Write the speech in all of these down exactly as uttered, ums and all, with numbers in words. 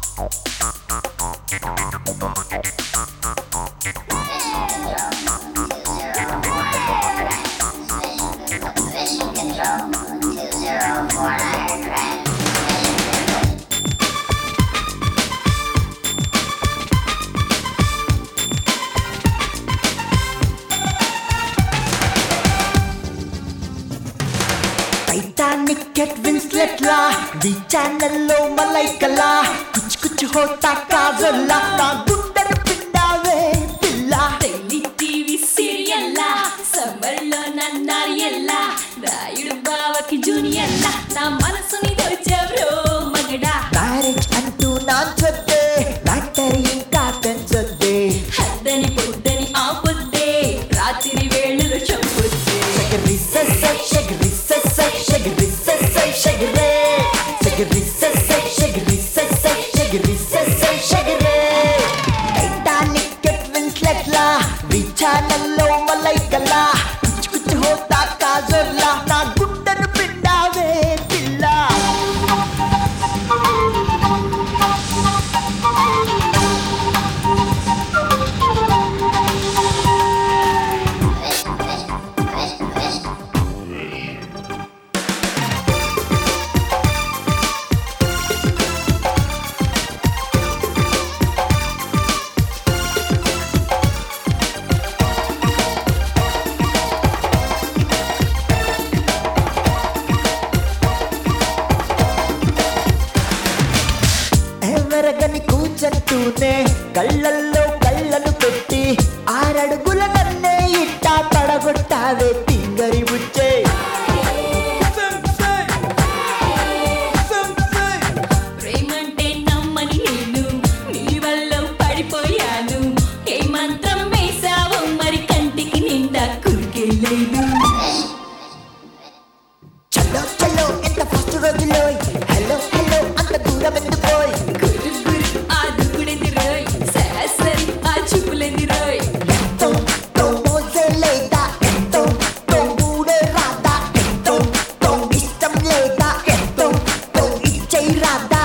Titanic Kate Winslet la V channel lo malaika la kuch kuch hota kajal la na gundar pindave pilla daily tv serial la summer lo nannariyal la rayudu baavaki junior la na manasuni dochevro magada marriage antu nanchadde matter inka tenchadde haddani poddani aapodde raatiri velulu champudde shagri sassa shagri sassa shagri sassa shagre shagri sassa shagri sassa shagri sassa shagre Titanic Kate Winslet la V channel lo malaika la kuch kuch hota kajal la na gundar pindave pilla ఎవరగని కూచంటూనే కళ్ళల్లో కళ్ళను పెట్టి ఆరడుగుల నన్నే ఇట్టా పడగొట్టావే తింగరి బుచ్చే ప్రేమంటే నమ్మని నేను నీ వల్ల పడిపోయాను ఏ మంత్రం వేసావో మరి కంటికి నిండా కురికెళ్ళేను చలో చలో ఎంత ఫస్ట్ రోజులో హలో హలో అంత దూరం ఎందుకోయ్ గురు గురు ఆ దుగుడెంది రోయ్ సరాసరి ఆ చూపులెంది రోయ్ ఎంతో తో మోజే లేదా ఎంతో తో మూడే రాదా ఎంతో తో ఇష్టం లేదా ఎంతో తో ఇచ్చై రాదా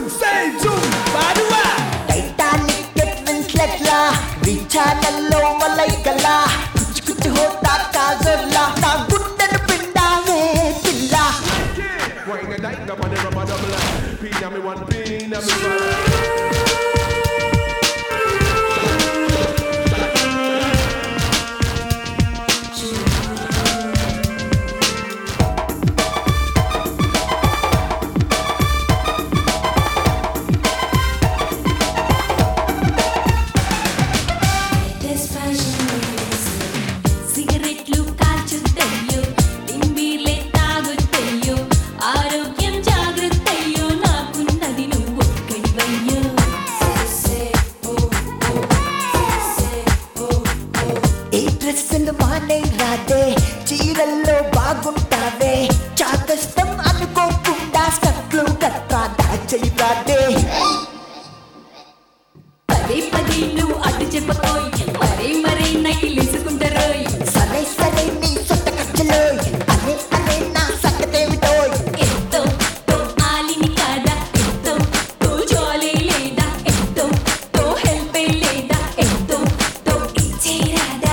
Titanic Kate Winslet la V channel lo malaika la kuch kuch hota kajal la na gundar pindave pilla Wine and dine up on the rubber double. Pin me one pin and me సిగరెట్లు కాల్చుతయ్యో తింబీర్లే తాగుతయ్యో ఆరోగ్యం జాగ్రత్తయ్యో నాకున్నది నువ్వు ఒక్కడివయ్యో ఏ డ్రెస్సులు మానే రాదే చీరల్లో బాగుంటావే చాకష్టం అనుకోకుండా స్టెప్లు గట్రా దాచై రాదే పదే పదే నువ్వు అడ్డు చెప్పకోయ్ మరే మరే నకిలేసుకుంటారోయ్ సరే సరే నీ సొంత ఖర్చులో అరే అరే నా సంగతేమిటోయ్ ఎంతో తో ఆలిని కాదా ఎంతో తో జోలే లేదా ఎంతో తో హెల్పే లేదా ఎంతో తో ఇచ్చేరాదా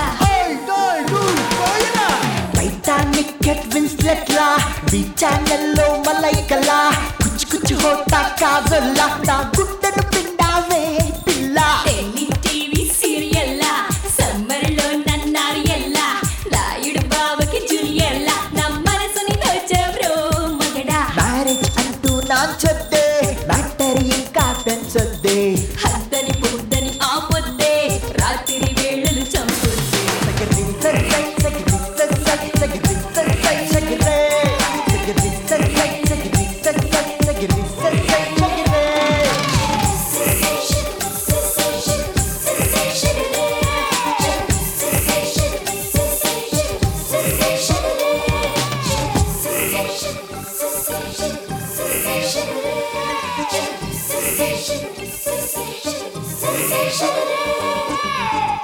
Titanic Kate Winslet la V channel lo malaika la kuch kuch hota kajal la na gundar pindave pilla daily tv serial la summer lo nannariyal la rayudu baavaki junior la na manasuni dochevro magada marriage antu nanchadde matter inka tenchadde haddani poddani aapodde raatiri velulu champudde sagri sassai sagri sassai sagri sassai sagre sagri sassai sagri sassai sagri sassai sagre Sensation.